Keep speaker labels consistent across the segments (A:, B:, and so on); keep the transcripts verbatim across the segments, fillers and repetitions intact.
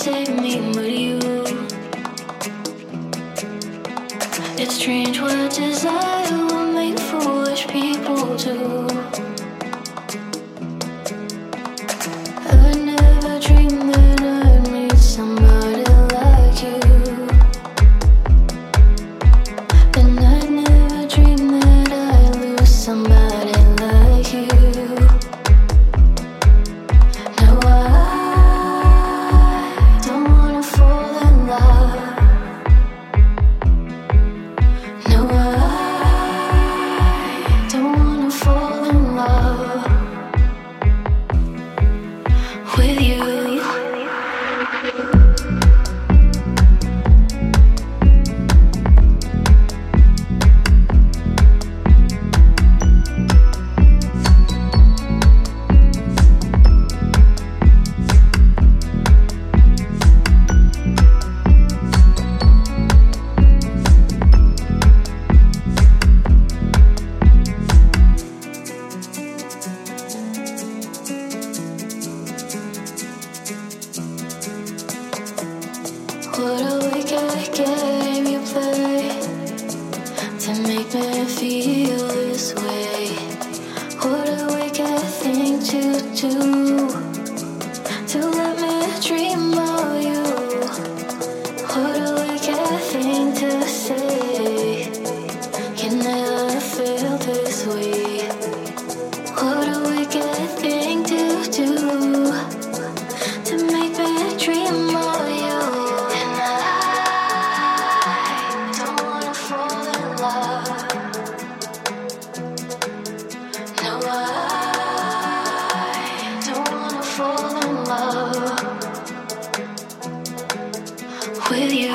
A: save me with you. It's strange what desire will make foolish people do. I never dreamed that I'd meet somebody like you. And I never dreamed that I'd lose somebody like you. No, I don't wanna fall in love. No, I don't wanna fall in love with you. What a wicked game you play to make me feel this way. What a wicked thing to do, to let me dream of you. What a wicked thing to say, you never felt this way. What a wicked thing to do, to make me dream of you. With you.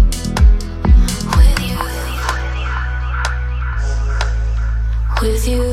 A: With you.